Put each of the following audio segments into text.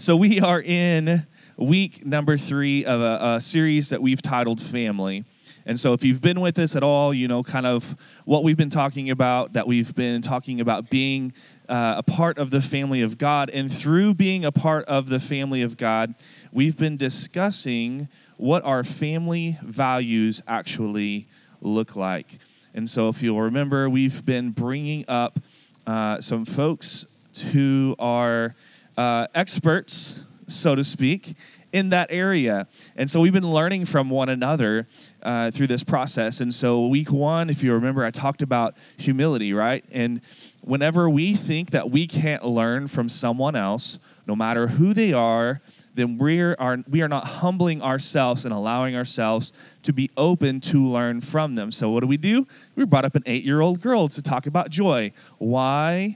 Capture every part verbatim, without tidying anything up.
So we are in week number three of a, a series that we've titled Family. And so if you've been with us at all, you know kind of what we've been talking about, that we've been talking about being uh, a part of the family of God. And through being a part of the family of God, we've been discussing what our family values actually look like. And so if you'll remember, we've been bringing up uh, some folks who are uh, experts, so to speak, in that area. And so we've been learning from one another uh, through this process. And so week one, if you remember, I talked about humility, right? And whenever we think that we can't learn from someone else, no matter who they are, then we are, we are not humbling ourselves and allowing ourselves to be open to learn from them. So what do we do? We brought up an eight-year-old girl to talk about joy. Why?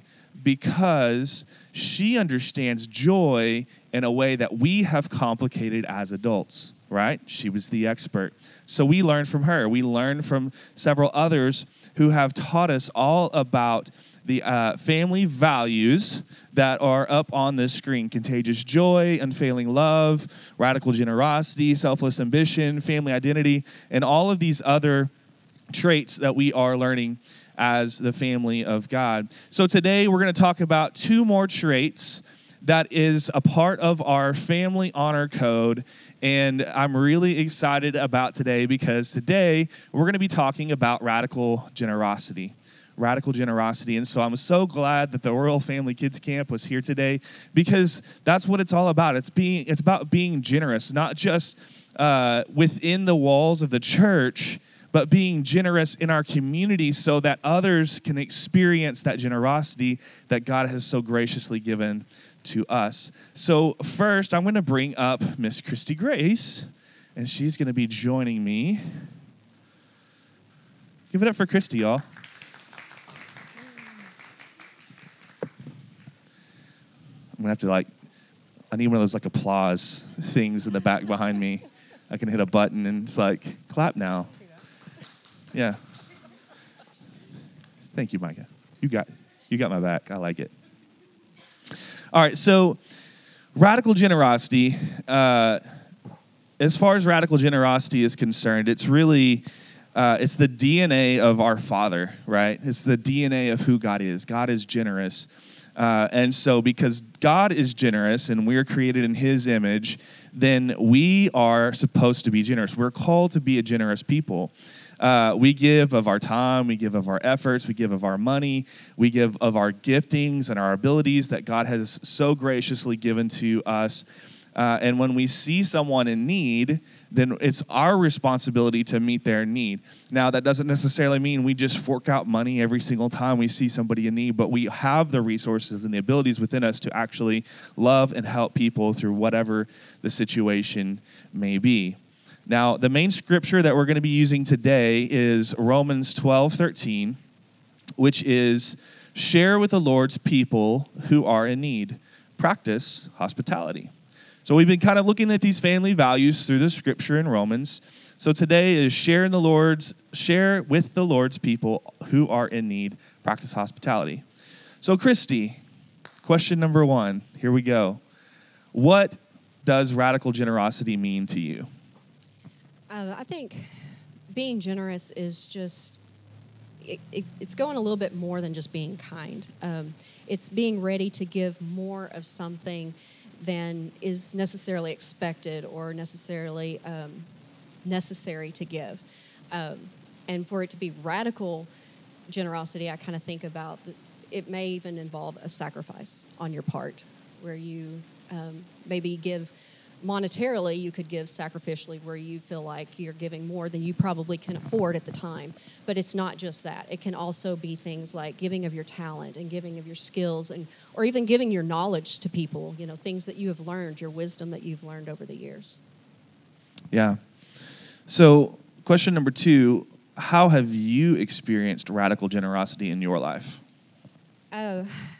Because she understands joy in a way that we have complicated as adults, right? She was the expert. So we learned from her. We learned from several others who have taught us all about the uh, family values that are up on this screen: contagious joy, unfailing love, radical generosity, selfless ambition, family identity, and all of these other traits that we are learning as the family of God. So today we're going to talk about two more traits that is a part of our family honor code, and I'm really excited about today because today we're going to be talking about radical generosity. Radical generosity. And so I'm so glad that the Royal Family Kids Camp was here today, because that's what it's all about. It's being it's about being generous, not just uh, within the walls of the church, but being generous in our community so that others can experience that generosity that God has so graciously given to us. So first, I'm going to bring up Miss Christy Grace, and she's going to be joining me. Give it up for Christy, y'all. I'm going to have to, like, I need one of those, like, applause things in the back behind me. I can hit a button, and it's like, clap now. Yeah. Thank you, Micah. You got you got my back. I like it. All right, so radical generosity, uh, as far as radical generosity is concerned, it's really, uh, it's the D N A of our Father, right? It's the D N A of who God is. God is generous. Uh, and so because God is generous and we are created in his image, then we are supposed to be generous. We're called to be a generous people. Uh, we give of our time, we give of our efforts, we give of our money, we give of our giftings and our abilities that God has so graciously given to us. Uh, and when we see someone in need, then it's our responsibility to meet their need. Now, that doesn't necessarily mean we just fork out money every single time we see somebody in need, but we have the resources and the abilities within us to actually love and help people through whatever the situation may be. Now, the main scripture that we're going to be using today is Romans twelve thirteen, which is, share with the Lord's people who are in need. Practice hospitality. So we've been kind of looking at these family values through the scripture in Romans. So today is share in the Lord's, share with the Lord's people who are in need. Practice hospitality. So Christy, question number one. Here we go. What does radical generosity mean to you? Uh, I think being generous is just, it, it, it's going a little bit more than just being kind. Um, it's being ready to give more of something than is necessarily expected or necessarily um, necessary to give. Um, and for it to be radical generosity, I kind of think about, the, it may even involve a sacrifice on your part, where you um, maybe give monetarily, you could give sacrificially where you feel like you're giving more than you probably can afford at the time. But it's not just that. It can also be things like giving of your talent and giving of your skills, and or even giving your knowledge to people, you know, things that you have learned, your wisdom that you've learned over the years. Yeah. So question number two, how have you experienced radical generosity in your life? Uh,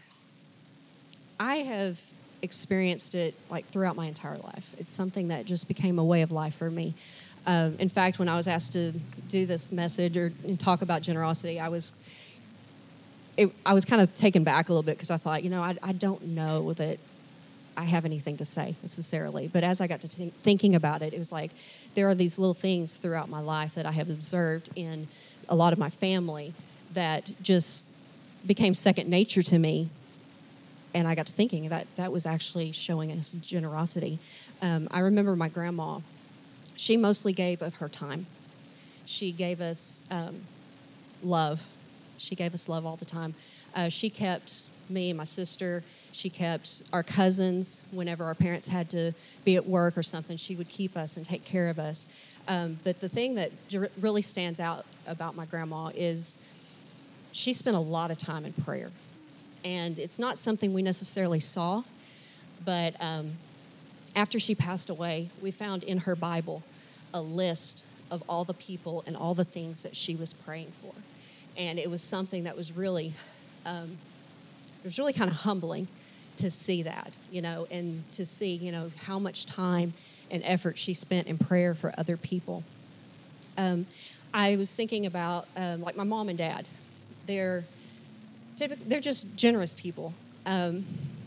I have experienced it like throughout my entire life. It's something that just became a way of life for me. Uh, in fact, when I was asked to do this message or talk about generosity, I was it, I was kind of taken back a little bit because I thought, you know, I, I don't know that I have anything to say necessarily. But as I got to think, thinking about it, it was like there are these little things throughout my life that I have observed in a lot of my family that just became second nature to me. And I got to thinking that that was actually showing us generosity. Um, I remember my grandma, she mostly gave of her time. She gave us um, love. She gave us love all the time. Uh, she kept me and my sister. She kept our cousins whenever our parents had to be at work or something. She would keep us and take care of us. Um, but the thing that really stands out about my grandma is she spent a lot of time in prayer. And it's not something we necessarily saw, but um, after she passed away, we found in her Bible a list of all the people and all the things that she was praying for. And it was something that was really, um, it was really kind of humbling to see that, you know, and to see, you know, how much time and effort she spent in prayer for other people. Um, I was thinking about, um, like, my mom and dad. They're typically, they're just generous people. Um,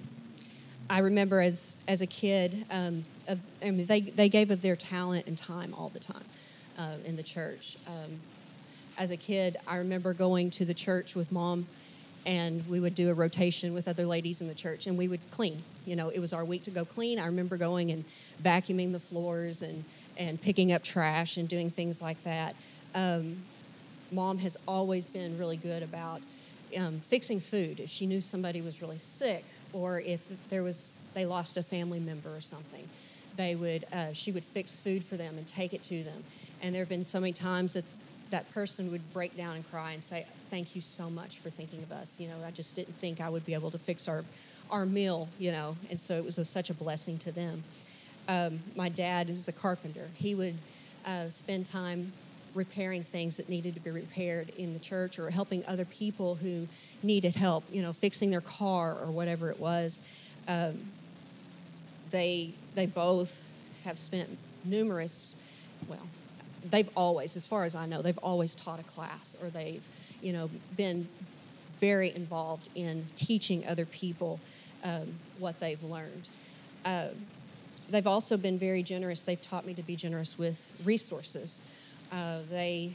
I remember as as a kid, um, of, I mean, they, they gave of their talent and time all the time uh, in the church. Um, as a kid, I remember going to the church with Mom, and we would do a rotation with other ladies in the church, and we would clean. You know, it was our week to go clean. I remember going and vacuuming the floors and, and picking up trash and doing things like that. Um, Mom has always been really good about um, fixing food. If she knew somebody was really sick, or if there was they lost a family member or something, they would uh, she would fix food for them and take it to them. And there have been so many times that that person would break down and cry and say, "Thank you so much for thinking of us. You know, I just didn't think I would be able to fix our our meal. You know," and so it was a, such a blessing to them. Um, my dad was a carpenter. He would uh, spend time repairing things that needed to be repaired in the church, or helping other people who needed help, you know, fixing their car or whatever it was. Um, they they both have spent numerous, well, they've always, as far as I know, they've always taught a class, or they've, you know, been very involved in teaching other people um, what they've learned. Uh, they've also been very generous. They've taught me to be generous with resources. Uh, they,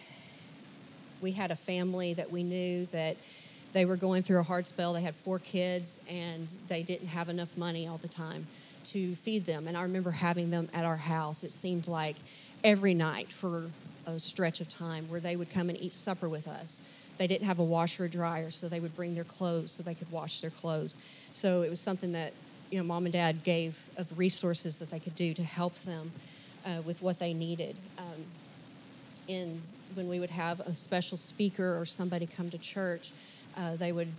we had a family that we knew that they were going through a hard spell. They had four kids, and they didn't have enough money all the time to feed them. And I remember having them at our house. It seemed like every night for a stretch of time, where they would come and eat supper with us. They didn't have a washer or dryer, so they would bring their clothes so they could wash their clothes. So it was something that, you know, Mom and Dad gave of resources that they could do to help them uh, with what they needed. Um, in when we would have a special speaker or somebody come to church, uh, they would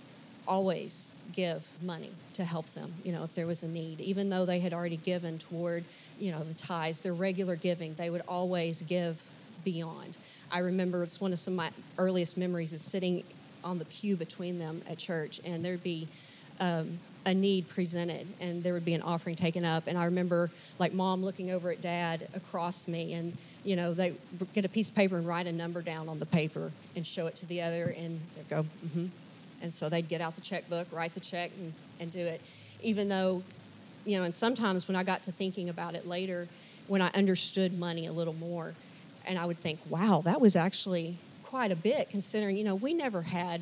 always give money to help them, you know, if there was a need. Even though they had already given toward, you know, the tithes, their regular giving, they would always give beyond. I remember it's one of some of my earliest memories is sitting on the pew between them at church, and there'd be um, a need presented, and there would be an offering taken up. And I remember, like, Mom looking over at Dad across me, and, you know, they get a piece of paper and write a number down on the paper and show it to the other, and they'd go, mm-hmm. And so they'd get out the checkbook, write the check, and, and do it. Even though, you know, and sometimes when I got to thinking about it later, when I understood money a little more, and I would think, wow, that was actually quite a bit, considering, you know, we never had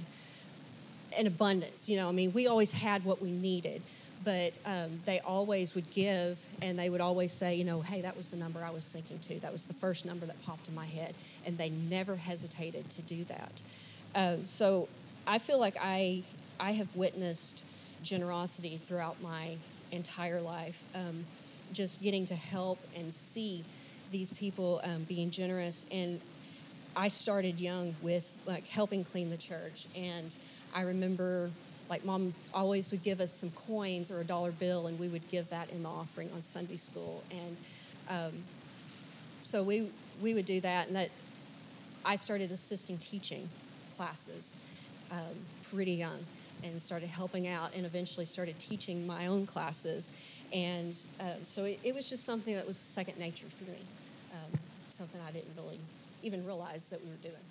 an abundance. You know, I mean, we always had what we needed, but um, they always would give, and they would always say, you know, hey, that was the number I was thinking too. That was the first number that popped in my head, and they never hesitated to do that. Um, so I feel like I I have witnessed generosity throughout my entire life, um, just getting to help and see these people um, being generous. And I started young with, like, helping clean the church, and I remember, like, Mom always would give us some coins or a dollar bill, and we would give that in the offering on Sunday school. And um, so we we would do that, and that I started assisting teaching classes um, pretty young, and started helping out, and eventually started teaching my own classes. And um, so it, it was just something that was second nature for me, um, something I didn't really even realize that we were doing.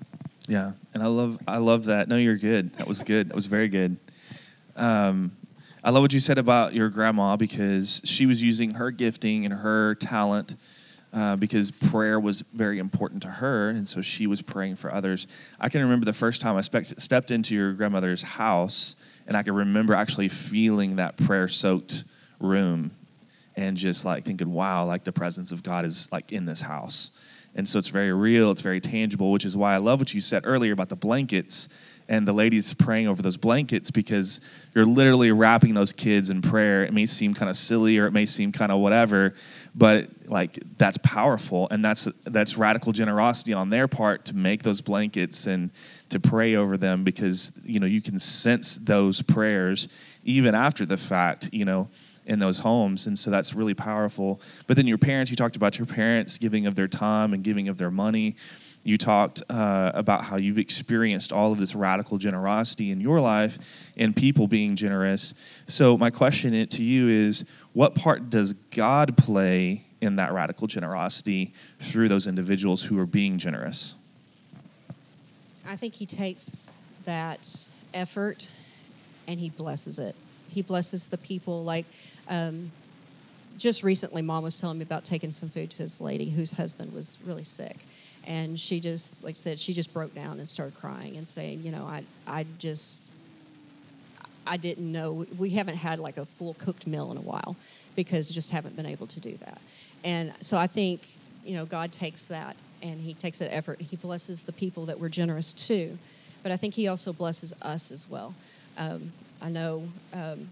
Yeah, and I love I love that. No, you're good. That was good. That was very good. Um, I love what you said about your grandma, because she was using her gifting and her talent uh, because prayer was very important to her, and so she was praying for others. I can remember the first time I spe- stepped into your grandmother's house, and I can remember actually feeling that prayer-soaked room and just like thinking, wow, like the presence of God is like in this house. And so it's very real, it's very tangible, which is why I love what you said earlier about the blankets and the ladies praying over those blankets, because you're literally wrapping those kids in prayer. It may seem kind of silly, or it may seem kind of whatever, but like that's powerful, and that's that's radical generosity on their part to make those blankets and to pray over them, because you know you can sense those prayers even after the fact, you know, in those homes. And so that's really powerful. But then your parents, you talked about your parents giving of their time and giving of their money. You talked uh, about how you've experienced all of this radical generosity in your life and people being generous. So my question to you is, what part does God play in that radical generosity through those individuals who are being generous? I think he takes that effort and he blesses it. He blesses the people. Like um, just recently, Mom was telling me about taking some food to his lady whose husband was really sick. And she just, like I said, she just broke down and started crying and saying, you know, I, I just, I didn't know. We haven't had like a full cooked meal in a while because just haven't been able to do that. And so I think, you know, God takes that and he takes that effort and he blesses the people that we're generous to. But I think he also blesses us as well. Um, I know um,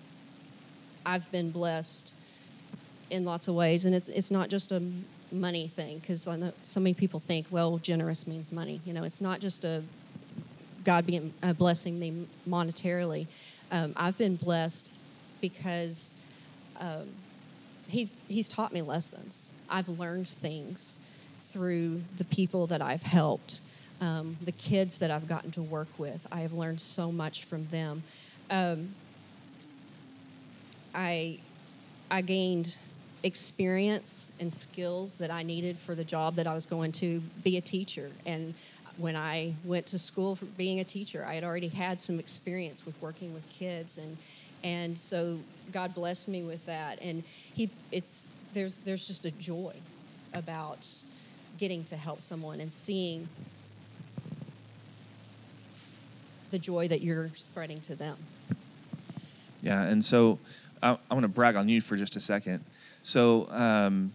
I've been blessed in lots of ways, and it's it's not just a money thing, because I know so many people think, well, generous means money. You know, it's not just a God being uh, blessing me monetarily. Um, I've been blessed because um, he's he's taught me lessons. I've learned things through the people that I've helped, um, the kids that I've gotten to work with. I have learned so much from them. Um, I I gained experience and skills that I needed for the job that I was going to be a teacher. And when I went to school for being a teacher, I had already had some experience with working with kids, and and so God blessed me with that. And he it's there's there's just a joy about getting to help someone and seeing the joy that you're spreading to them. Yeah, and so I, I want to brag on you for just a second. So um,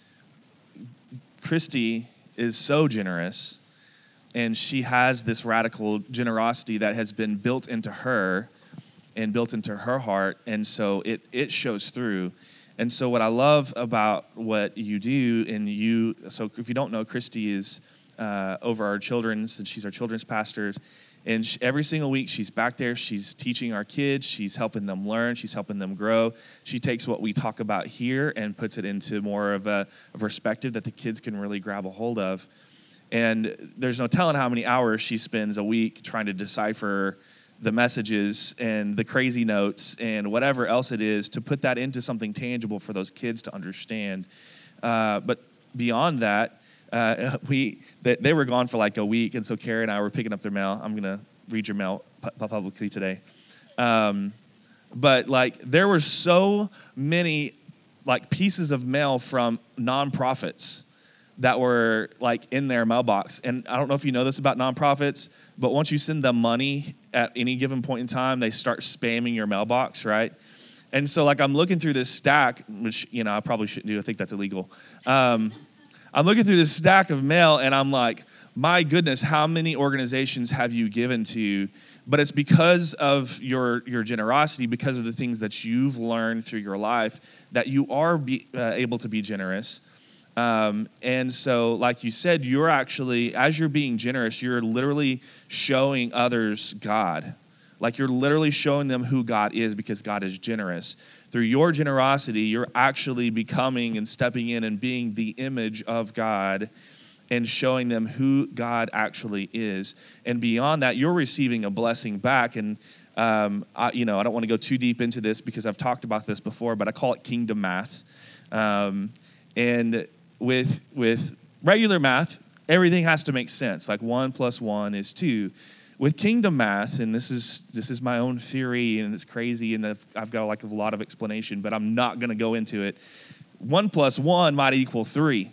Christy is so generous, and she has this radical generosity that has been built into her and built into her heart, and so it it shows through. And so what I love about what you do, and you, so if you don't know, Christy is uh, over our children's, and she's our children's pastor. And she, every single week she's back there, she's teaching our kids, she's helping them learn, she's helping them grow. She takes what we talk about here and puts it into more of a, a perspective that the kids can really grab a hold of. And there's no telling how many hours she spends a week trying to decipher the messages and the crazy notes and whatever else it is to put that into something tangible for those kids to understand. Uh, but beyond that, Uh, we they, they were gone for like a week, and so Carrie and I were picking up their mail. I'm gonna read your mail pu- publicly today, um, but like there were so many like pieces of mail from nonprofits that were like in their mailbox. And I don't know if you know this about nonprofits, but once you send them money at any given point in time, they start spamming your mailbox, right? And so like I'm looking through this stack, which you know I probably shouldn't do. I think that's illegal. Um, I'm looking through this stack of mail, and I'm like, my goodness, how many organizations have you given to? But it's because of your your generosity, because of the things that you've learned through your life, that you are be, uh, able to be generous. Um, and so, like you said, you're actually, as you're being generous, you're literally showing others God. Like you're literally showing them who God is, because God is generous. Through your generosity, you're actually becoming and stepping in and being the image of God and showing them who God actually is. And beyond that, you're receiving a blessing back. And, um, I, you know, I don't want to go too deep into this because I've talked about this before, but I call it kingdom math. Um, and with with regular math, everything has to make sense. Like one plus one is two. with kingdom math, and this is this is my own theory, and it's crazy, and I've, I've got like a lot of explanation, but I'm not going to go into it. One plus one might equal three.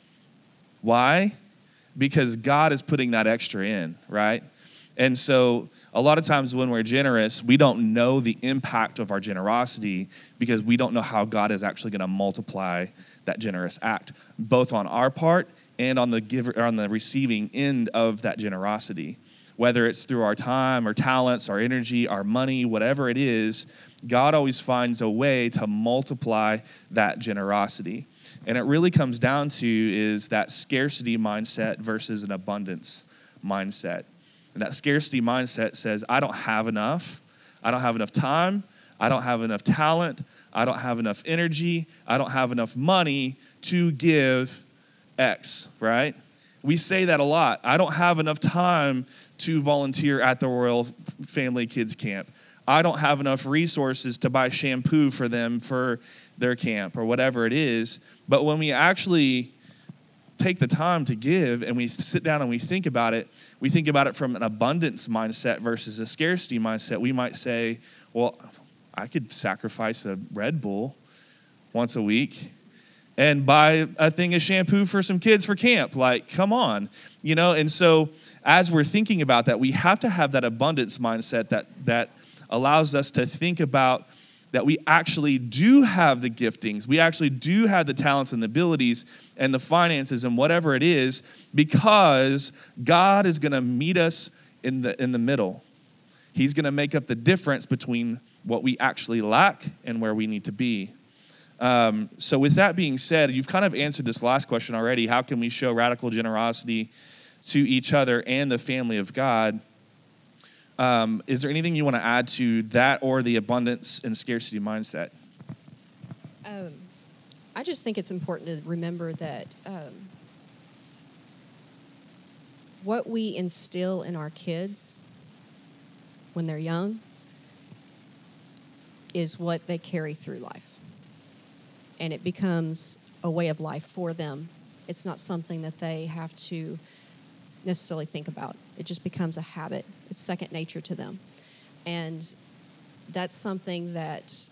Why? Because God is putting that extra in, right? And so a lot of times when we're generous, we don't know the impact of our generosity because we don't know how God is actually going to multiply that generous act, both on our part and on the giver, or on the receiving end of that generosity. Whether it's through our time, our talents, our energy, our money, whatever it is, God always finds a way to multiply that generosity. And it really comes down to is that scarcity mindset versus an abundance mindset. And that scarcity mindset says, I don't have enough. I don't have enough time. I don't have enough talent. I don't have enough energy. I don't have enough money to give X, right? We say that a lot. I don't have enough time to volunteer at the Royal Family Kids Camp. I don't have enough resources to buy shampoo for them for their camp or whatever it is. But when we actually take the time to give and we sit down and we think about it, we think about it from an abundance mindset versus a scarcity mindset. We might say, well, I could sacrifice a Red Bull once a week and buy a thing of shampoo for some kids for camp. Like, come on, you know? And so as we're thinking about that, we have to have that abundance mindset that that allows us to think about that we actually do have the giftings, we actually do have the talents and the abilities and the finances and whatever it is, because God is going to meet us in the in the middle. He's going to make up the difference between what we actually lack and where we need to be. Um, so with that being said, you've kind of answered this last question already. How can we show radical generosity to each other and the family of God? Um, is there anything you want to add to that or the abundance and scarcity mindset? Um, I just think it's important to remember that um, what we instill in our kids when they're young is what they carry through life. And it becomes a way of life for them. It's not something that they have to necessarily think about. It just becomes a habit. It's second nature to them. And that's something that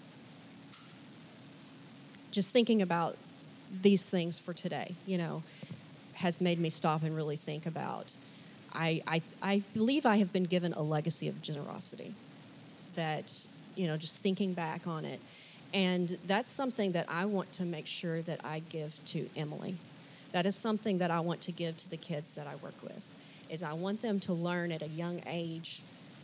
just thinking about these things for today, you know, has made me stop and really think about. I, I, I believe I have been given a legacy of generosity that, you know, just thinking back on it. And that's something that I want to make sure that I give to Emily. That is something that I want to give to the kids that I work with, is I want them to learn at a young age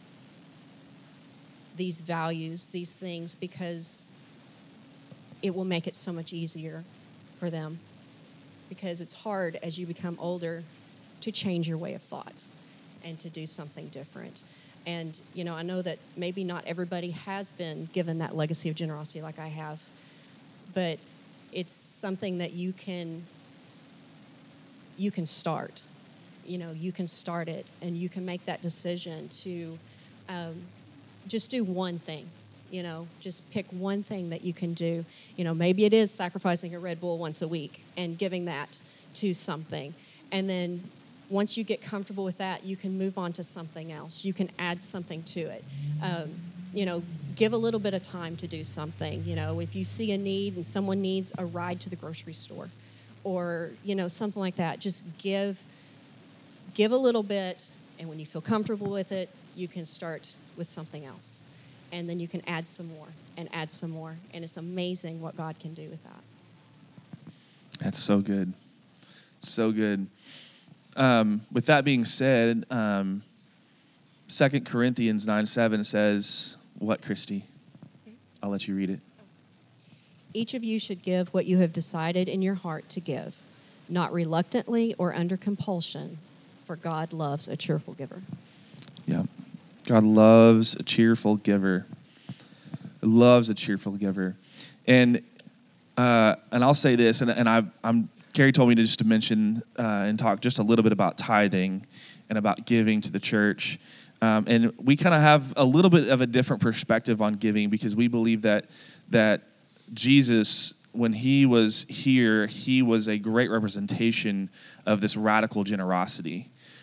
these values, these things, because it will make it so much easier for them. Because it's hard as you become older to change your way of thought and to do something different. And, you know, I know that maybe not everybody has been given that legacy of generosity like I have, but it's something that you can you can start. You know, you can start it, and you can make that decision to um, just do one thing. You know, just pick one thing that you can do. You know, maybe it is sacrificing a Red Bull once a week and giving that to something. And then once you get comfortable with that, you can move on to something else. You can add something to it. Um, you know, give a little bit of time to do something. You know, if you see a need and someone needs a ride to the grocery store or, you know, something like that, just give, give a little bit. And when you feel comfortable with it, you can start with something else. And then you can add some more and add some more. And it's amazing what God can do with that. That's so good. So good. Um, with that being said, um, Second Corinthians nine seven says, what, Christy? I'll let you read it. Each of you should give what you have decided in your heart to give, not reluctantly or under compulsion, for God loves a cheerful giver. Yeah. God loves a cheerful giver. Loves a cheerful giver. And uh, and I'll say this, and, and I, I'm Carrie told me to just to mention uh, and talk just a little bit about tithing and about giving to the church. Um, and we kind of have a little bit of a different perspective on giving because we believe that that Jesus, when he was here, he was a great representation of this radical generosity.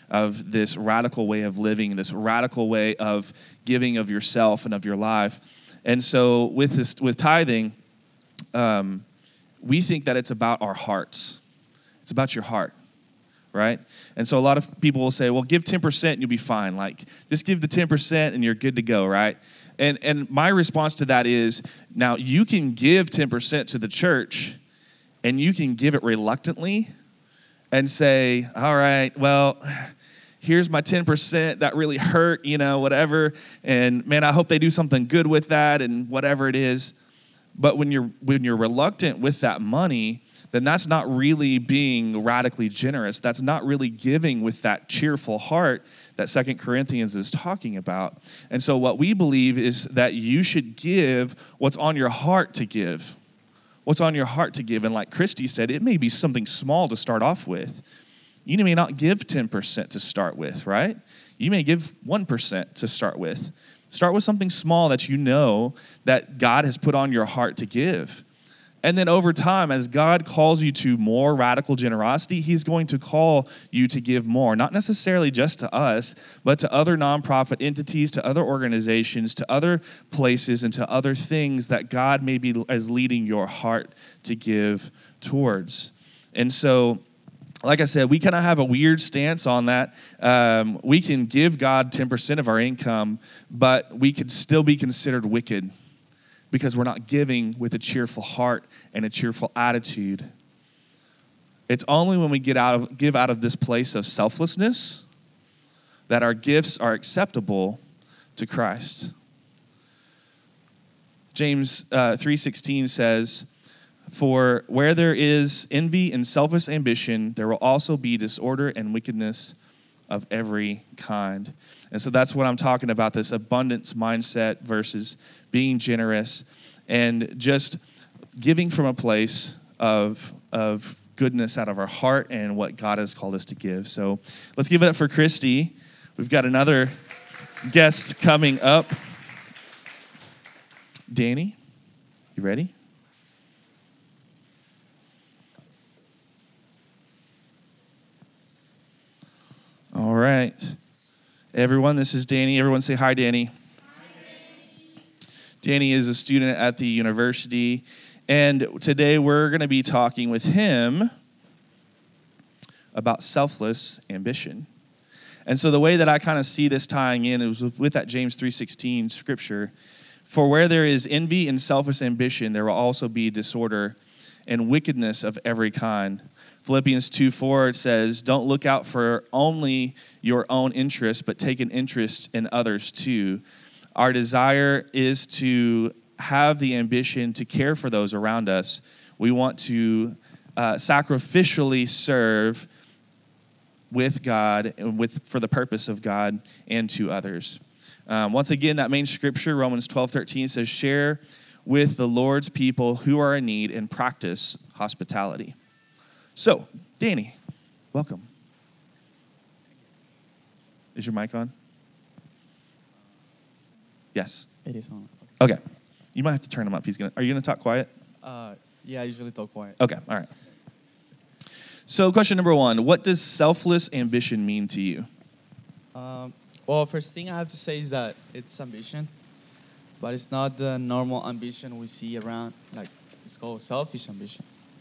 of this radical way of living, this radical way of giving of yourself and of your life. And so with this, with tithing, um, we think that it's about our hearts. It's about your heart, right? And so a lot of people will say, well, give ten percent and you'll be fine. Like, just give the ten percent and you're good to go, right? And and my response to that is, now you can give ten percent to the church and you can give it reluctantly and say, all right, well, here's my ten percent. That really hurt, you know, whatever. And man, I hope they do something good with that and whatever it is. But when you're when you're reluctant with that money, then that's not really being radically generous. That's not really giving with that cheerful heart that Second Corinthians is talking about. And so what we believe is that you should give what's on your heart to give. What's on your heart to give. And like Christy said, it may be something small to start off with. You may not give ten percent to start with, right? You may give one percent to start with. Start with something small that you know that God has put on your heart to give. And then over time, as God calls you to more radical generosity, he's going to call you to give more, not necessarily just to us, but to other nonprofit entities, to other organizations, to other places, and to other things that God may be as leading your heart to give towards. And so, like I said, we kind of have a weird stance on that. Um, we can give God ten percent of our income, but we could still be considered wicked, because we're not giving with a cheerful heart and a cheerful attitude. It's only when we get out of give out of this place of selflessness that our gifts are acceptable to Christ. James uh, three sixteen says, "For where there is envy and selfish ambition, there will also be disorder and wickedness of every kind." And so that's what I'm talking about, this abundance mindset versus being generous and just giving from a place of, of goodness out of our heart and what God has called us to give. So let's give it up for Christy. We've got another guest coming up. Danny, you ready? All right. Everyone, this is Danny. Everyone say hi, Danny. Hi, Danny. Danny is a student at the university, and today we're going to be talking with him about selfless ambition. And so the way that I kind of see this tying in is with that James three sixteen scripture. For where there is envy and selfish ambition, there will also be disorder and wickedness of every kind. Philippians two four, it says, don't look out for only your own interests, but take an interest in others too. Our desire is to have the ambition to care for those around us. We want to uh, sacrificially serve with God and with for the purpose of God and to others. Um, once again, that main scripture, Romans twelve thirteen, says, share with the Lord's people who are in need and practice hospitality. So, Danny, welcome. Is your mic on? Yes. It is on. Okay. okay. You might have to turn him up. He's gonna. Are you gonna talk quiet? Uh, yeah, I usually talk quiet. Okay. All right. So, question number one: what does selfless ambition mean to you? Um, well, first thing I have to say is that it's ambition, but it's not the normal ambition we see around. Like, it's called selfish ambition.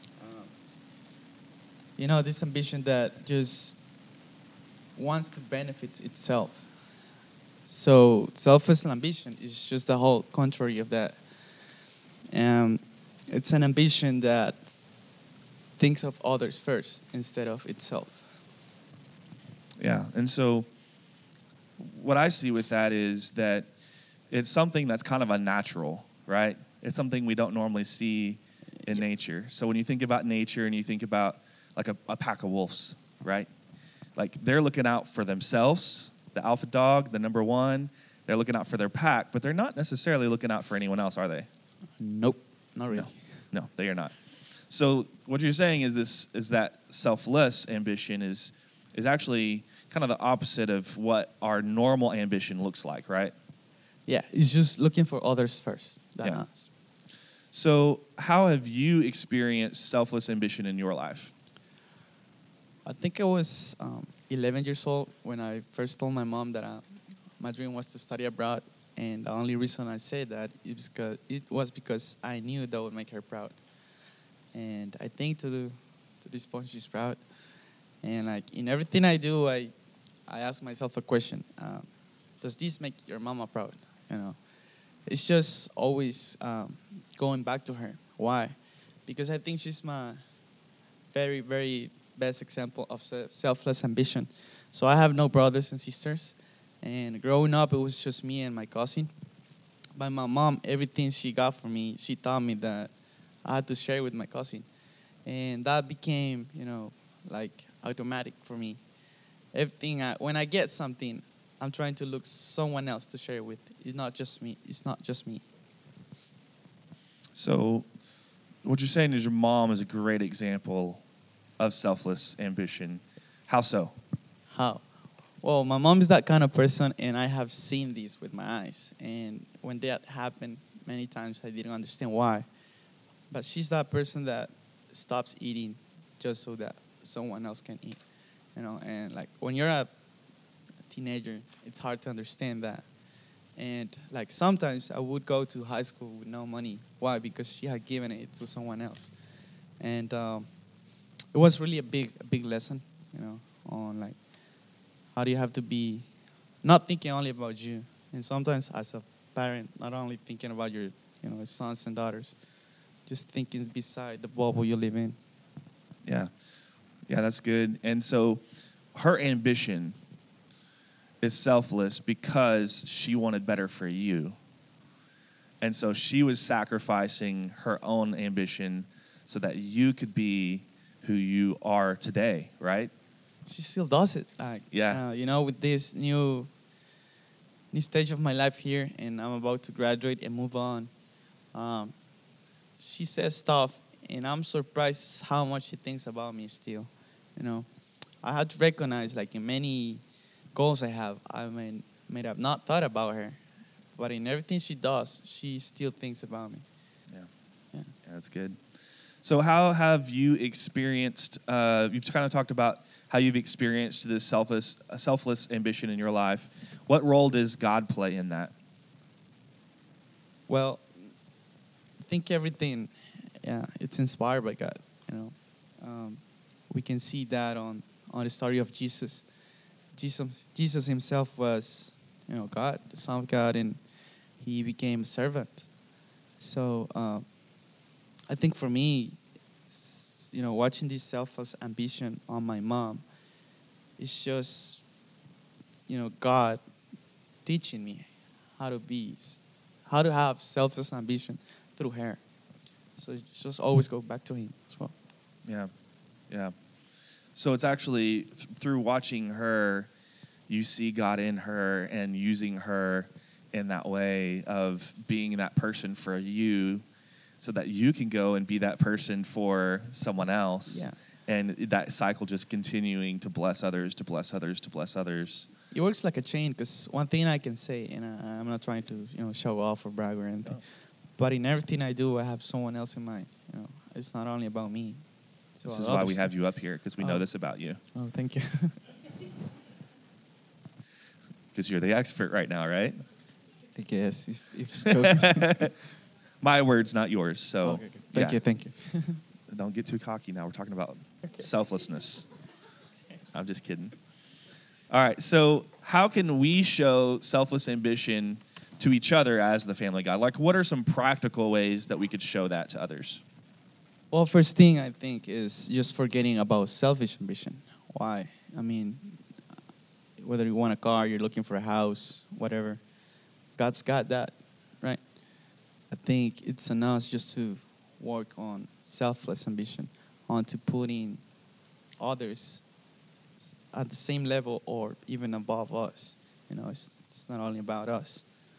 You know, this ambition that just wants to benefit itself. So selfless ambition is just the whole contrary of that. Um, it's an ambition that thinks of others first instead of itself. Yeah, and so what I see with that is that it's something that's kind of unnatural, right? It's something we don't normally see in nature. So when you think about nature and you think about like a, a pack of wolves, right? Like they're looking out for themselves, the alpha dog, the number one. They're looking out for their pack, but they're not necessarily looking out for anyone else, are they? Nope, not really. No, no, they are not. So what you're saying is this is that selfless ambition is is actually kind of the opposite of what our normal ambition looks like, right? Yeah, it's just looking for others first than yeah. us. So how have you experienced selfless ambition in your life? I think I was um, eleven years old when I first told my mom that uh, my dream was to study abroad, and the only reason I said that is because it was because I knew that would make her proud. And I think to the, to this point she's proud. And like in everything I do, I I ask myself a question: um, does this make your mama proud? You know, it's just always um, going back to her. Why? Because I think she's my very, very best example of se- selfless ambition. So I have no brothers and sisters, and growing up, it was just me and my cousin. But my mom, everything she got from me, she taught me that I had to share with my cousin, and that became, you know, like automatic for me. Everything I, when I get something, I'm trying to look someone else to share with. It's not just me. It's not just me. So, what you're saying is your mom is a great example of selfless ambition. How so? How? Well, my mom is that kind of person, and I have seen this with my eyes. And when that happened, many times I didn't understand why. But she's that person that stops eating just so that someone else can eat. You know, and like when you're a teenager, it's hard to understand that. And like sometimes I would go to high school with no money. Why? Because she had given it to someone else. And um, it was really a big, a big lesson, you know, on like how do you have to be not thinking only about you, and sometimes as a parent, not only thinking about your, you know, sons and daughters, just thinking beside the bubble you live in. Yeah. Yeah, that's good. And so her ambition is selfless because she wanted better for you. And so she was sacrificing her own ambition so that you could be who you are today, right? She still does it. Like, Yeah. uh, you know, with this new new stage of my life here, and I'm about to graduate and move on. Um, she says stuff, and I'm surprised how much she thinks about me still. You know, I had to recognize, like, in many goals I have, I may, may have not thought about her, but in everything she does, she still thinks about me. Yeah. Yeah. Yeah, that's good. So how have you experienced, uh, you've kind of talked about how you've experienced this selfless, uh, selfless ambition in your life. What role does God play in that? Well, I think everything, yeah, it's inspired by God. You know, um, we can see that on, on the story of Jesus. Jesus, Jesus himself was, you know, God, the Son of God, and he became a servant. So um, I think for me, s- you know, watching this selfless ambition on my mom, it's just, you know, God teaching me how to be, how to have selfless ambition through her. So it just always go back to him as well. Yeah, yeah. So it's actually th- through watching her, you see God in her and using her in that way of being that person for you so that you can go and be that person for someone else. Yeah. And that cycle just continuing to bless others, to bless others, to bless others. It works like a chain because one thing I can say, and I, I'm not trying to, you know, show off or brag or anything, No. but in everything I do, I have someone else in mind. You know, it's not only about me. It's This about is why we others. have you up here, because we know Oh. this about you. Oh, thank you. Because you're the expert right now, right? I guess if, if she chose me. My words, not yours. So, Okay, okay. Thank yeah. you, thank you. Don't get too cocky now. We're talking about Okay. selflessness. I'm just kidding. All right. So, how can we show selfless ambition to each other as the family God? Like, what are some practical ways that we could show that to others? Well, first thing I think is just forgetting about selfish ambition. Why? I mean, whether you want a car, you're looking for a house, whatever, God's got that, right? I think it's on us just to work on selfless ambition, on to putting others at the same level or even above us. You know, it's, it's not only about us.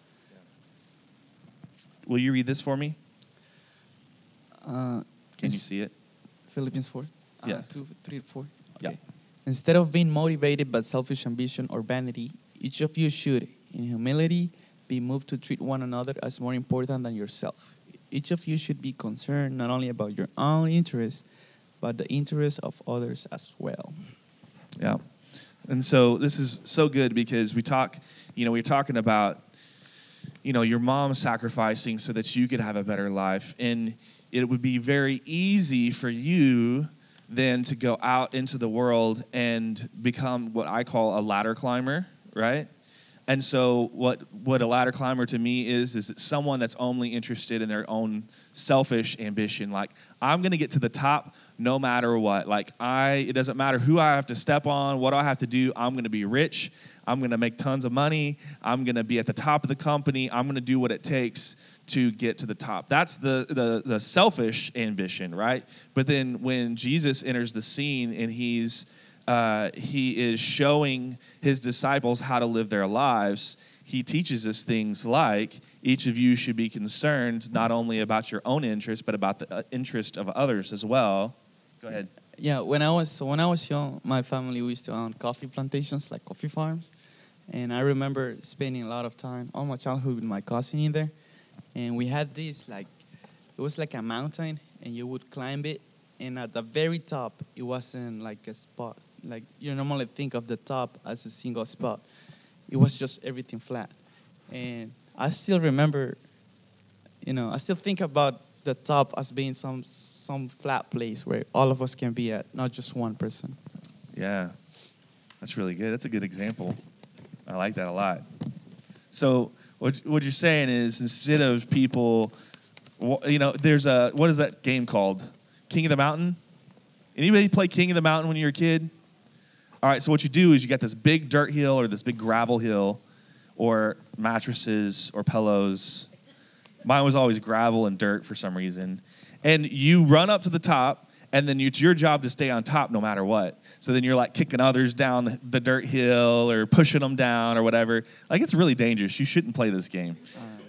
Will you read this for me? Uh, Can you ins- see it? Philippians four? Uh, Yeah. two, three, four. Yeah. Okay. Instead of being motivated by selfish ambition or vanity, each of you should, in humility, be moved to treat one another as more important than yourself. Each of you should be concerned not only about your own interests, but the interests of others as well. Yeah. And so this is so good because we talk, you know, we're talking about, you know, your mom sacrificing so that you could have a better life. And it would be very easy for you then to go out into the world and become what I call a ladder climber, right? And so what what a ladder climber to me is, is it's someone that's only interested in their own selfish ambition. Like, I'm going to get to the top no matter what. Like, I it doesn't matter who I have to step on, what do I have to do. I'm going to be rich. I'm going to make tons of money. I'm going to be at the top of the company. I'm going to do what it takes to get to the top. That's the, the the selfish ambition, right? But then when Jesus enters the scene and he's uh, he is showing his disciples how to live their lives, he teaches us things like each of you should be concerned not only about your own interest, but about the uh, interest of others as well. Go ahead. Yeah, when I was so when I was young, my family we used to own coffee plantations, like coffee farms, and I remember spending a lot of time all my childhood with my cousin in there, and we had this like it was like a mountain, and you would climb it, and at the very top, it wasn't like a spot like you normally think of the top as a single spot. It was just everything flat, and I still remember, you know, I still think about the top as being some some flat place where all of us can be at, not just one person. Yeah, that's really good. That's a good example. I like that a lot. So what what you're saying is instead of people, you know, there's a, what is that game called? King of the Mountain? Anybody play King of the Mountain when you were a kid? All right, so what you do is you got this big dirt hill or this big gravel hill or mattresses or pillows. Mine was always gravel and dirt for some reason. And you run up to the top, and then it's your job to stay on top no matter what. So then you're like kicking others down the dirt hill or pushing them down or whatever. Like, it's really dangerous. You shouldn't play this game.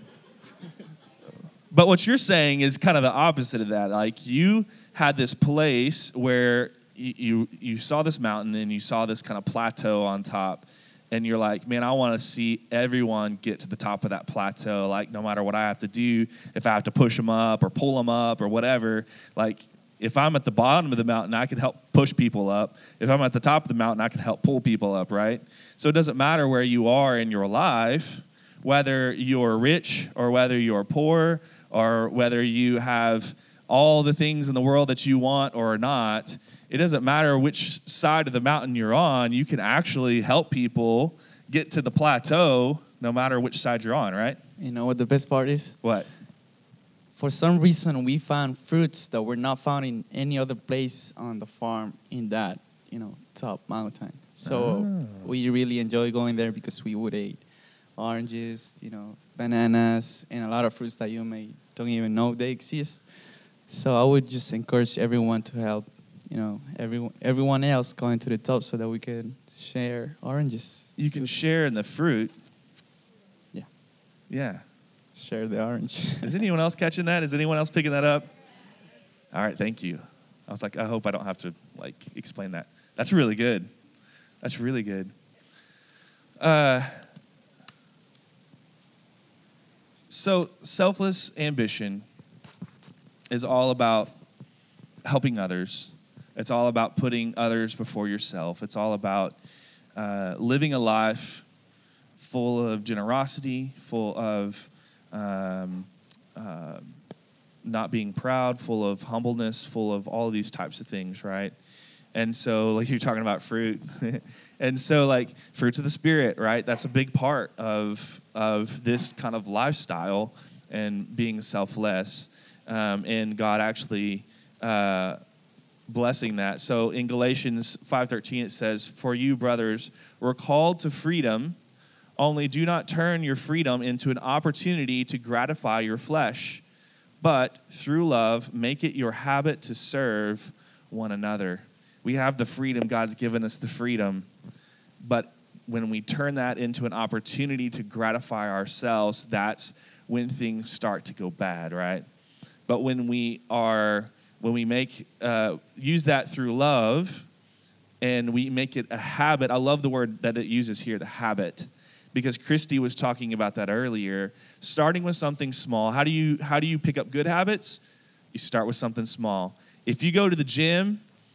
But what you're saying is kind of the opposite of that. Like, you had this place where you, you, you saw this mountain and you saw this kind of plateau on top. And you're like, man, I want to see everyone get to the top of that plateau. Like, no matter what I have to do, if I have to push them up or pull them up or whatever, like, if I'm at the bottom of the mountain, I can help push people up. If I'm at the top of the mountain, I can help pull people up, right? So it doesn't matter where you are in your life, whether you're rich or whether you're poor or whether you have all the things in the world that you want or not. It doesn't matter which side of the mountain you're on. You can actually help people get to the plateau no matter which side you're on, right? You know what the best part is? What? For some reason, we found fruits that were not found in any other place on the farm in that, you know, top mountain. So Oh. we really enjoy going there because we would eat oranges, you know, bananas, and a lot of fruits that you may don't even know they exist. So I would just encourage everyone to help, you know, everyone everyone else going to the top so that we can share oranges. You can share in the fruit. Yeah. Yeah. Share the orange. Is anyone else catching that? Is anyone else picking that up? All right, thank you. I was like, I hope I don't have to, like, explain that. That's really good. That's really good. Uh, so selfless ambition is all about helping others. It's all about putting others before yourself. It's all about uh, living a life full of generosity, full of um, uh, not being proud, full of humbleness, full of all of these types of things, right? And so, like, you're talking about fruit. And so, like, fruits of the Spirit, right? That's a big part of of this kind of lifestyle and being selfless. Um, and God actually uh, blessing that. So in Galatians five thirteen, it says, "For you, brothers, were called to freedom, only do not turn your freedom into an opportunity to gratify your flesh, but through love, make it your habit to serve one another." We have the freedom. God's given us the freedom. But when we turn that into an opportunity to gratify ourselves, that's when things start to go bad, right? But when we are, when we make, uh, use that through love, and we make it a habit. I love the word that it uses here, the habit, because Christy was talking about that earlier. Starting with something small. How do you how do you pick up good habits? You start with something small. If you go to the gym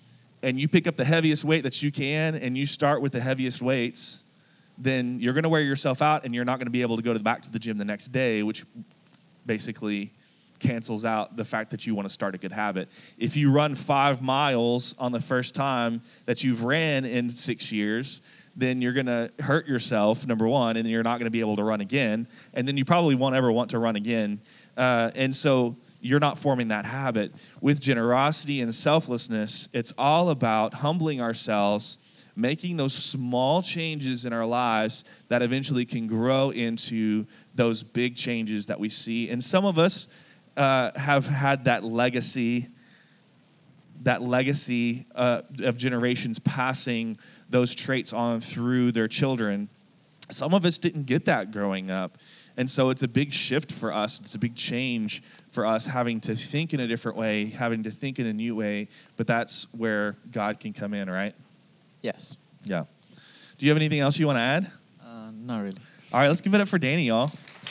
and you pick up the heaviest weight that you can, and you start with the heaviest weights, then you're going to wear yourself out, and you're not going to be able to go to back to the gym the next day, which basically cancels out the fact that you want to start a good habit. If you run five miles on the first time that you've ran in six years, then you're going to hurt yourself, number one, and then you're not going to be able to run again, and then you probably won't ever want to run again. Uh, and so you're not forming that habit. With generosity and selflessness, it's all about humbling ourselves, making those small changes in our lives that eventually can grow into those big changes that we see. And some of us uh, have had that legacy, that legacy uh, of generations passing those traits on through their children. Some of us didn't get that growing up. And so it's a big shift for us. It's a big change for us having to think in a different way, having to think in a new way. But that's where God can come in, right? Yes. Yeah. Do you have anything else you want to add? Uh, not really. All right, let's give it up for Danny, y'all.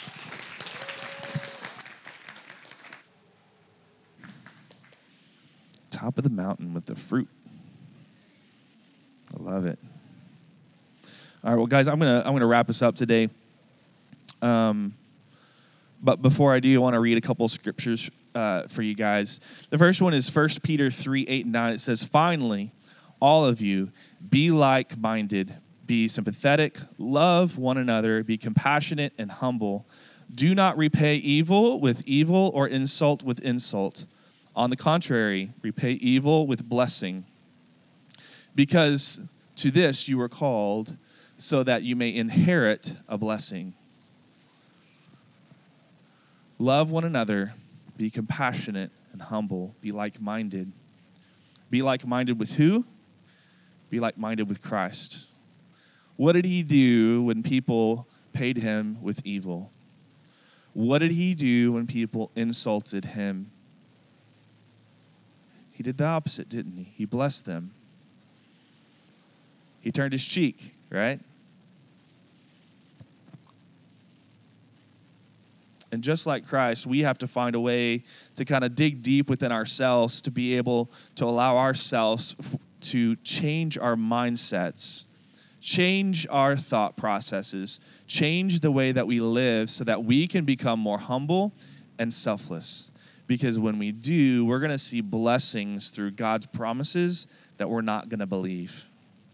Top of the mountain with the fruit. I love it. All right, well, guys, I'm gonna I'm gonna wrap us up today. Um, but before I do, I want to read a couple of scriptures uh, for you guys. The first one is First Peter three, eight, and nine. It says, "Finally, all of you, be like-minded, be sympathetic, love one another, be compassionate and humble. Do not repay evil with evil or insult with insult. On the contrary, repay evil with blessing. Because to this you were called, so that you may inherit a blessing. Love one another, be compassionate and humble, be like-minded." Be like-minded with who? Be like-minded with Christ. What did he do when people paid him with evil? What did he do when people insulted him? He did the opposite, didn't he? He blessed them. He turned his cheek, right? And just like Christ, we have to find a way to kind of dig deep within ourselves to be able to allow ourselves to change our mindsets, change our thought processes, change the way that we live so that we can become more humble and selfless. Because when we do, we're going to see blessings through God's promises that we're not going to believe.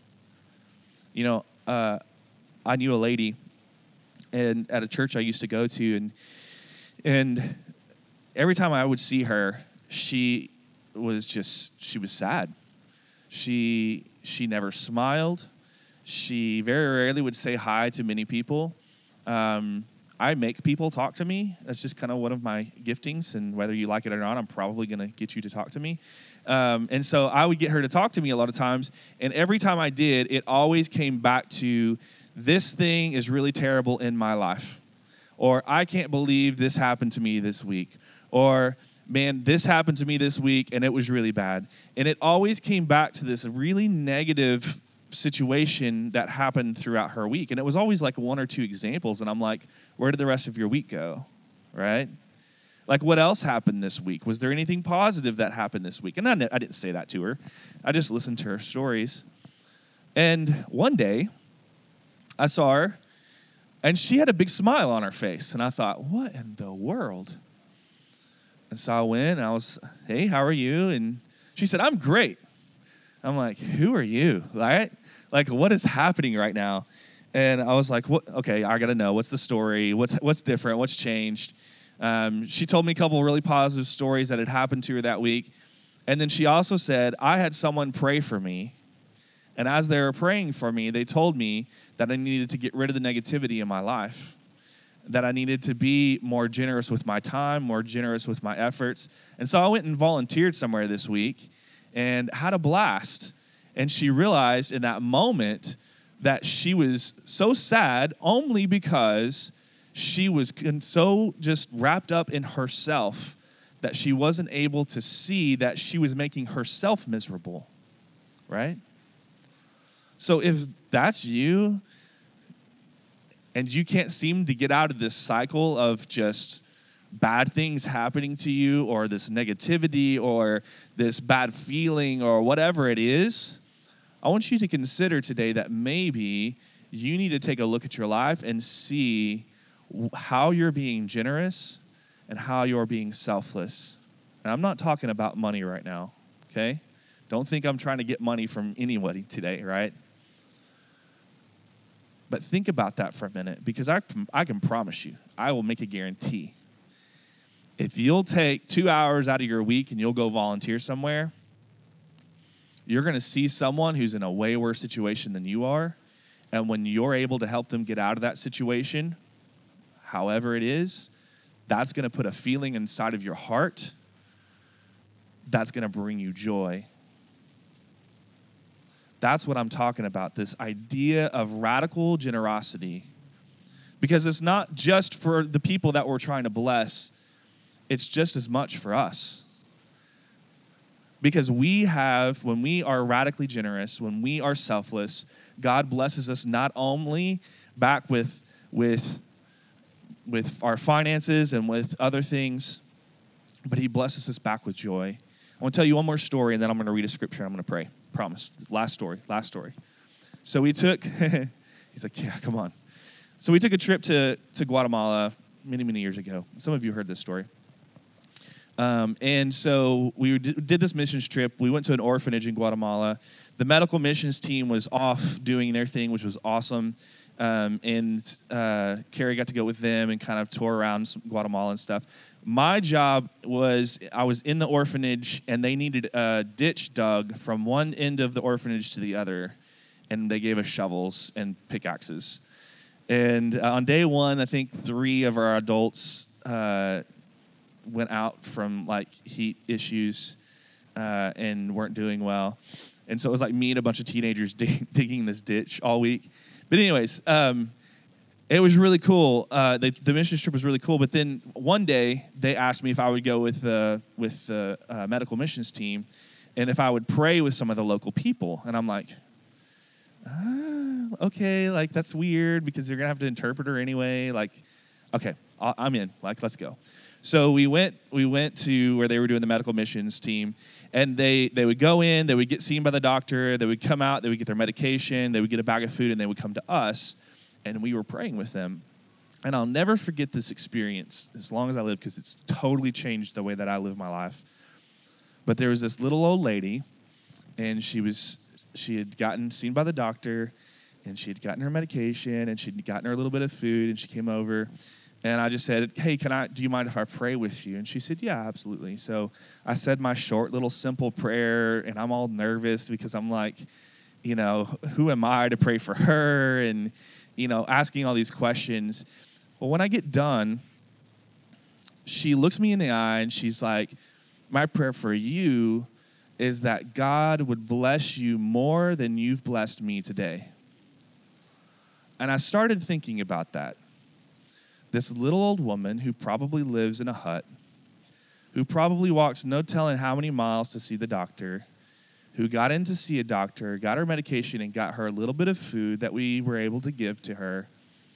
You know, uh, I knew a lady and at a church I used to go to, and and every time I would see her, she was just, she was sad. She she never smiled. She very rarely would say hi to many people. Um, I make people talk to me. That's just kind of one of my giftings, and whether you like it or not, I'm probably going to get you to talk to me. Um, and so I would get her to talk to me a lot of times, and every time I did, it always came back to, this thing is really terrible in my life. Or, I can't believe this happened to me this week. Or, man, this happened to me this week, and it was really bad. And it always came back to this really negative situation that happened throughout her week. And it was always like one or two examples. And I'm like, where did the rest of your week go? Right? Like, what else happened this week? Was there anything positive that happened this week? And I, I didn't say that to her. I just listened to her stories. And one day, I saw her, and she had a big smile on her face. And I thought, what in the world? And so I went, and I was, hey, how are you? And she said, I'm great. I'm like, who are you? Right? Like, what is happening right now? And I was like, what? Okay, I got to know. What's the story? What's what's different? What's changed? Um, she told me a couple of really positive stories that had happened to her that week. And then she also said, I had someone pray for me. And as they were praying for me, they told me that I needed to get rid of the negativity in my life, that I needed to be more generous with my time, more generous with my efforts. And so I went and volunteered somewhere this week and had a blast. And she realized in that moment that she was so sad only because she was so just wrapped up in herself that she wasn't able to see that she was making herself miserable, right? So if that's you, and you can't seem to get out of this cycle of just bad things happening to you or this negativity or this bad feeling or whatever it is, I want you to consider today that maybe you need to take a look at your life and see how you're being generous and how you're being selfless. And I'm not talking about money right now, okay? Don't think I'm trying to get money from anybody today, right? But think about that for a minute, because I, I can promise you, I will make a guarantee. If you'll take two hours out of your week and you'll go volunteer somewhere, you're going to see someone who's in a way worse situation than you are. And when you're able to help them get out of that situation, however it is, that's going to put a feeling inside of your heart that's going to bring you joy. That's what I'm talking about, this idea of radical generosity. Because it's not just for the people that we're trying to bless, it's just as much for us. Because we have, when we are radically generous, when we are selfless, God blesses us not only back with, with, with our finances and with other things, but he blesses us back with joy. I want to tell you one more story, and then I'm going to read a scripture and I'm going to pray. Promise. Last story, last story. So we took, he's like, yeah, come on. So we took a trip to, to Guatemala many, many years ago. Some of you heard this story. Um, and so we did this missions trip. We went to an orphanage in Guatemala. The medical missions team was off doing their thing, which was awesome. Um, and uh, Carrie got to go with them and kind of tour around Guatemala and stuff. My job was I was in the orphanage, and they needed a ditch dug from one end of the orphanage to the other. And they gave us shovels and pickaxes. And uh, on day one, I think three of our adults uh, went out from like heat issues uh, and weren't doing well. And so it was like me and a bunch of teenagers dig- digging this ditch all week. But anyways, um, it was really cool. Uh, they, the mission trip was really cool. But then one day they asked me if I would go with the with the uh, medical missions team, and if I would pray with some of the local people. And I'm like, ah, okay, like that's weird because you're gonna have to interpreter anyway. Like, okay, I'm in. Like, let's go. So we went we went to where they were doing the medical missions team, and they, they would go in, they would get seen by the doctor, they would come out, they would get their medication, they would get a bag of food, and they would come to us, and we were praying with them. And I'll never forget this experience as long as I live, because it's totally changed the way that I live my life. But there was this little old lady, and she was she had gotten seen by the doctor, and she had gotten her medication, and she'd gotten her a little bit of food, and she came over. And I just said, hey, can I? Do you mind if I pray with you? And she said, yeah, absolutely. So I said my short little simple prayer, and I'm all nervous because I'm like, you know, who am I to pray for her? And, you know, asking all these questions. Well, when I get done, she looks me in the eye, and she's like, my prayer for you is that God would bless you more than you've blessed me today. And I started thinking about that. This little old woman who probably lives in a hut, who probably walks no telling how many miles to see the doctor, who got in to see a doctor, got her medication, and got her a little bit of food that we were able to give to her,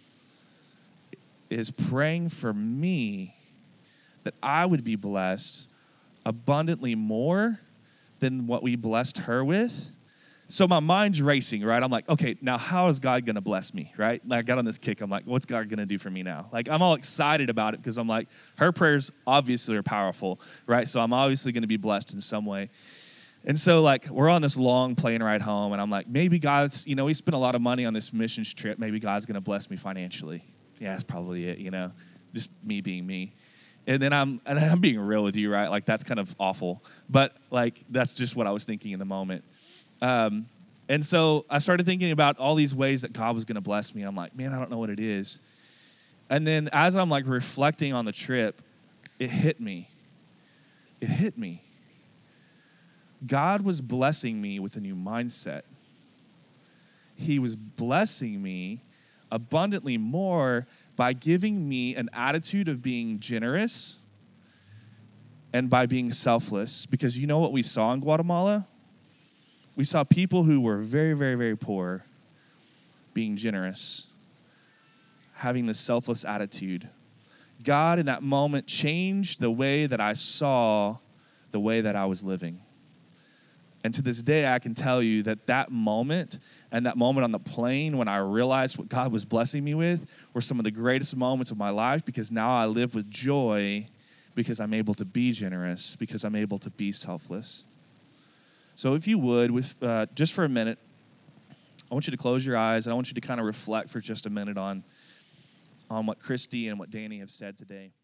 is praying for me that I would be blessed abundantly more than what we blessed her with. So my mind's racing, right? I'm like, okay, now how is God going to bless me, right? Like I got on this kick. I'm like, what's God going to do for me now? Like I'm all excited about it because I'm like, her prayers obviously are powerful, right? So I'm obviously going to be blessed in some way. And so like we're on this long plane ride home, and I'm like, maybe God's, you know, we spent a lot of money on this missions trip. Maybe God's going to bless me financially. Yeah, that's probably it, you know, just me being me. And then I'm and I'm being real with you, right? Like that's kind of awful, but like that's just what I was thinking in the moment. Um, and so I started thinking about all these ways that God was going to bless me. I'm like, man, I don't know what it is. And then as I'm like reflecting on the trip, it hit me. It hit me. God was blessing me with a new mindset. He was blessing me abundantly more by giving me an attitude of being generous and by being selfless. Because you know what we saw in Guatemala? We saw people who were very, very, very poor being generous, having this selfless attitude, God in that moment changed the way that I saw the way that I was living. And to this day, I can tell you that that moment and that moment on the plane when I realized what God was blessing me with were some of the greatest moments of my life, because now I live with joy because I'm able to be generous, because I'm able to be selfless. So if you would, with uh, just for a minute, I want you to close your eyes, and I want you to kind of reflect for just a minute on, on what Christy and what Danny have said today.